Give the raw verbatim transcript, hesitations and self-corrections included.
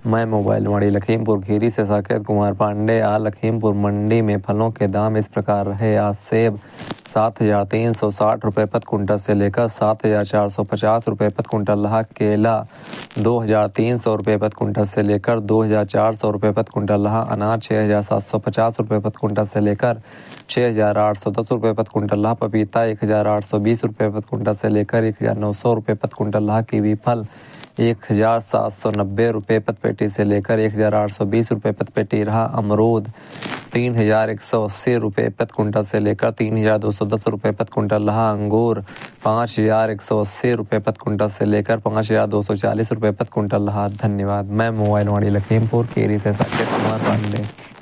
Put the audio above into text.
मैं मोबाइल मंडी लखीमपुर खीरी से साकेत कुमार पांडे। आज लखीमपुर मंडी में फलों के दाम इस प्रकार रहे। आज सेब सात हज़ार तीन सौ साठ रुपये प्रति कुंटल से लेकर सात हज़ार चार सौ पचास रुपये प्रति कुंटल रहा। केला दो हज़ार तीन सौ रुपये प्रति कुंटल से लेकर दो हज़ार चार सौ रुपये प्रति कुंटल रहा। अनार छः हज़ार सात सौ पचास रुपये प्रति कुंटल से लेकर छः हज़ार आठ सौ दस रुपये प्रति कुंटल रहा। पपीता एक हज़ार आठ सौ बीस रुपये प्रति कुंटल से लेकर एक हज़ार नौ सौ रुपये प्रति कुंटल रहा। कीवी फल एक हज़ार सात सौ नब्बे रुपये प्रति पेटी से लेकर एक हज़ार आठ सौ बीस रुपये प्रति पेटी रहा। अमरूद तीन हज़ार एक सौ अस्सी रुपये प्रति कुंटल से लेकर तीन हज़ार दो सौ दस रुपये प्रति कुंटल रहा। अंगूर पाँच हज़ार एक सौ अस्सी रुपये प्रति कुंटल से लेकर पाँच हज़ार दो सौ चालीस रुपये प्रति कुंटल रहा। धन्यवाद। मैं मोबाइल मंडी लखीमपुर खीरी से साकेत कुमार पांडे।